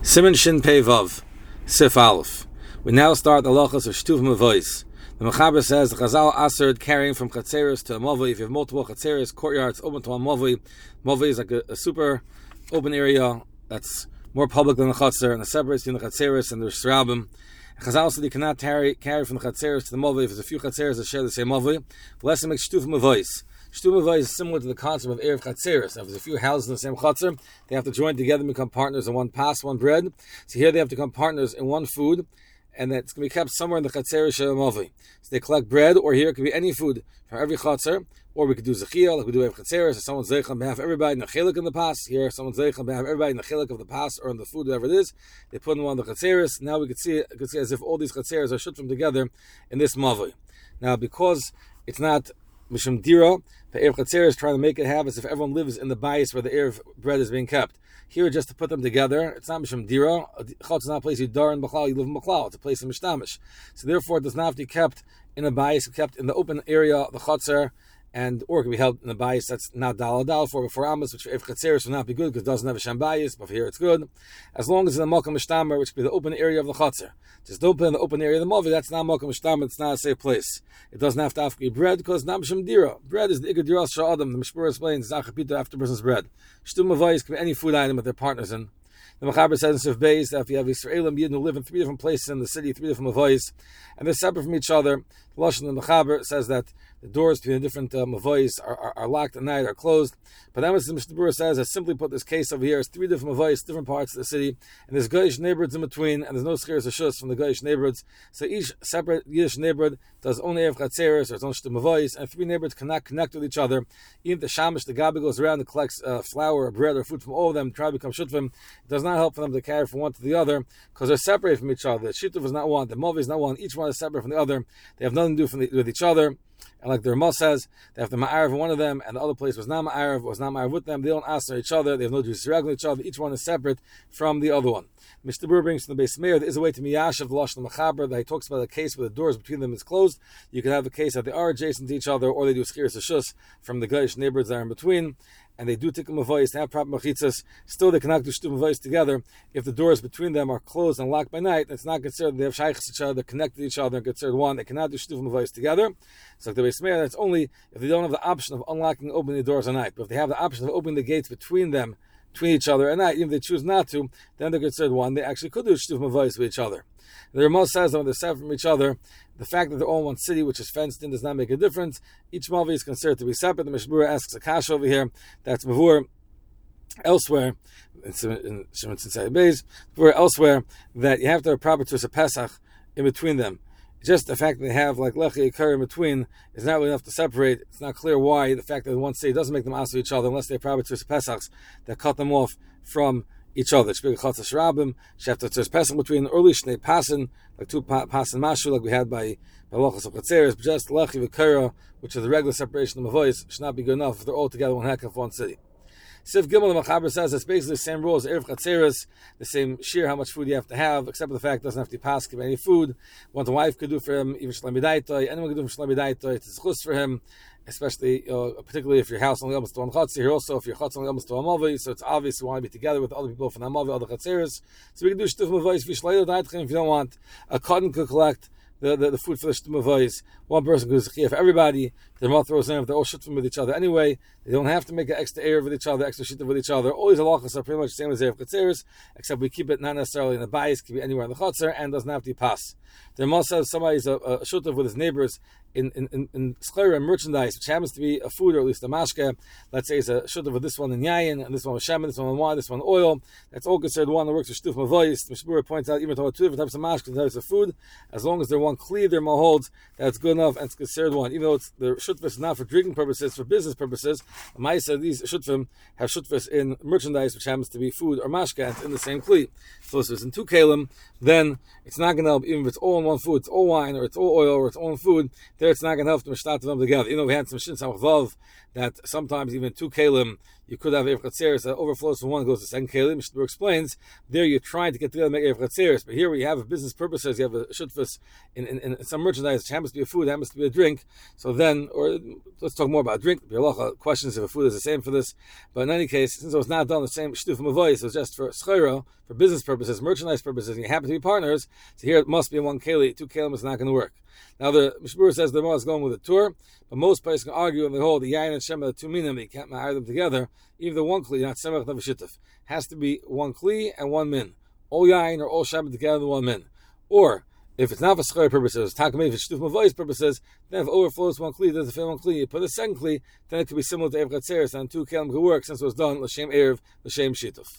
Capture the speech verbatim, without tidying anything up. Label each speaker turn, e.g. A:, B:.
A: Siman Shin Pei Vav, Sif Aleph. We now start the halachas of Shtuv Mavois. The Mechaber says the Chazal Aserd carrying from Chatzeris to a Mavoi. If you have multiple Chatzeris, courtyards open to a Mavoi, Mavoi is like a, a super open area that's more public than the Chatzer, and the separates between the Chatzeris and the Shrabim. Chazal said you cannot carry, carry from the Chatzeris to the Mavoi if there's a few Chatzeris that share the same Mavoi. Let's make Shtuv Mavois. Shtuv Mavois is similar to the concept of Erev Chatzeris. If there's a few houses in the same Chatzer, they have to join together and become partners in one pas, one bread. So here they have to become partners in one food, and that's going to be kept somewhere in the Chatzeris Shel Mavoi. So they collect bread, or here it could be any food from every Chatzer, or we could do Zechiyah, like we do Erev Chatzeris, if someone's Zeich on behalf of everybody in the Chilik in the pas. Here, someone's Zeich on behalf of everybody in the Chilik of the pas, or in the food, whatever it is. They put in one of the Chatzeris. Now we could see it, could see as if all these Chatzeris are shut from together in this Mavoi. Now, because it's not Mishum Dira, the Erev Chatzer is trying to make it have as if everyone lives in the bias where the Erev bread is being kept. Here, just to put them together, it's not Mishum Dira. Chatz is not a place you dar in Bachlal, you live in Bachlal. It's a place in Mishtamish. So therefore, it does not have to be kept in a bias, kept in the open area, the Chatzer, and or it can be held in a bias that's not dal dal for before Amos, which if Chatzeris will not be good because it doesn't have a sham bias, but here it's good. As long as it's in the Malkam Mishtamer, which could be the open area of the Chatzer. Just don't put in the open area of the Mavi, that's not Malkam Mishtamer, it's not a safe place. It doesn't have to have to be bread because it's not Misham Dira. Bread is the Ikad Diras Sha'adam, the Mishpur explains, it's not Chapita after person's bread. Shtum Mavais can be any food item that they're partners in. The Mechaber says in Sif Beis that if you have Yisraelim Yidden who live in three different places in the city, three different Mavais, and they're separate from each other, the Lashon of the Mechaber says that the doors between the different uh, Mavais are, are, are locked at night, are closed. But then what the Mishnah says, I simply put this case over here as three different Mavais, different parts of the city, and there's Goyish neighborhoods in between, and there's no Schiras or Shus from the Goyish neighborhoods. So each separate Yiddish neighborhood does own Erev Chatzeris or its own Shtuv Mavais, and three neighborhoods cannot connect with each other. Even if the Shamish, the Gabi goes around and collects uh, flour or bread or food from all of them, try to become Shutvim, it does not help for them to carry from one to the other, because they're separated from each other. The Shituv is not one, the Mavi is not one, each one is separate from the other. They have nothing to do from the, with each other. And like the Ramah says, they have the Ma'arav one of them, and the other place was not Ma'arav, was not Ma'arav with them. They don't answer each other. They have no Jews with each other. Each one is separate from the other one. Mishnah Berurah brings from the Beis Meir, there is a way to Miyash of the Lashon Mechaber that he talks about a case where the doors between them is closed. You can have a case that they are adjacent to each other, or they do Schiras Shus from the Goyish neighborhoods that are in between, and they do Tikkun Mavos, they have proper Machitzas. Still, they cannot do Shtuv Mavos together. If the doors between them are closed and locked by night, it's not considered they have Shaykhs each other, they're connected to each other, and considered one. They cannot do Shtuv Mavos together. It's like the Beis Meir, that's only if they don't have the option of unlocking and opening the doors at night. But if they have the option of opening the gates between them, between each other at night, even if they choose not to, then they're considered one. They actually could do Shtuv Mavos with each other. The Ramah says that when they're separate from each other, the fact that they're all in one city, which is fenced in, does not make a difference. Each Mavi is considered to be separate. The Mishnah Berurah asks a kasha over here, that's Mavur elsewhere, in Shimon Tzitzi Beis, Mavur elsewhere, that you have to have a proper Tzursa Pesach in between them. Just the fact that they have like Lechi Ikar in between is not really enough to separate. It's not clear why the fact that one city doesn't make them ask each other unless they have proper Tzursa Pesachs that cut them off from each other. Shpig Chatz Shrabim, Shefta Tzursa Pesach between early Shnei Pasin, like two Pasin Mashu, like we had by Balachas of Chatzeris, but just Lechi Ikara, which is the regular separation of Mavois, should not be good enough if they're all together one heck of one city. Sif Gimel, the Mechaber says it's basically the same rules, Erev Chatzeris, the same sheer how much food you have to have, except for the fact it doesn't have to be passed any food. What the wife could do for him, even Shlemi Daitoi, anyone could do for Shlemi Daitoi, it's a chus for him, especially, uh, particularly if your house only almost to one Chatzir, here also if your Chatz only almost to a Mavi, so it's obvious you want to be together with other people from the Mavi, other Chatzeris. So we can do Shtuv Mavos, if you don't want, a cotton could collect The, the, the food for the Shtuv Mavos. One person goes to for everybody. Their mouth throws in if they're all shutfim with each other anyway. They don't have to make an extra air with each other, extra shittim with each other. All these halachas are pretty much the same as Erev Chatzeris, except we keep it not necessarily in the bias, can be anywhere in the Chatzer, and doesn't have to be pass. The Ramah says somebody's a, a shutf with his neighbors in in in, in Schleira merchandise, which happens to be a food or at least a mashke. Let's say it's a shutf with this one in yayin, and this one with shemen, this one with wine, this one oil. That's all considered one that works with Shtuv Mavos. Mishnah Berurah points out even though two different types of mashke, different types of food, as long as they're one clear, their maholds, that's good enough and it's considered one. Even though it's the shutfis is not for drinking purposes, for business purposes. Ma'isa, these shutfim have shutfis in merchandise, which happens to be food or mashke, and it's in the same kli. So if it's in two kalim, then it's not going to help, even if it's all in one food, it's all wine, or it's all oil, or it's all in food, there it's not going to help to mishtat them together. You know, we had some shin samach vav, that sometimes even two kalim, you could have Erev Chatzeres that overflows from one, goes to the second Keli. Mishnah Berurah explains, there you're trying to get together and make Erev Chatzeres, but here we have a business purposes, you have a shutfus in, in, in some merchandise, which happens to be a food, happens to be a drink, so then, or let's talk more about drink. The halacha questions if a food is the same for this, but in any case, since it was not done the same shtuf mavois, it was just for schayra, for business purposes, merchandise purposes, and you happen to be partners, so here it must be one Keli, two Kelim is not going to work. Now the Mishnah Berurah says the Gemara is going with a tour, but most places can argue and they hold the yayin and shema, the two minim, you can't marry them together. Even the one kli, not semach not v'shituf, has to be one kli and one min, all yayin or all shema together in one min. Or if it's not for schayra purposes, takamei for shtuf mavois purposes, then if it overflows one kli, doesn't fit one kli, you put a second kli, then it could be similar to Erev Chatzeres, and two kelim could work since it was done l'shem erev, l'shem shituf.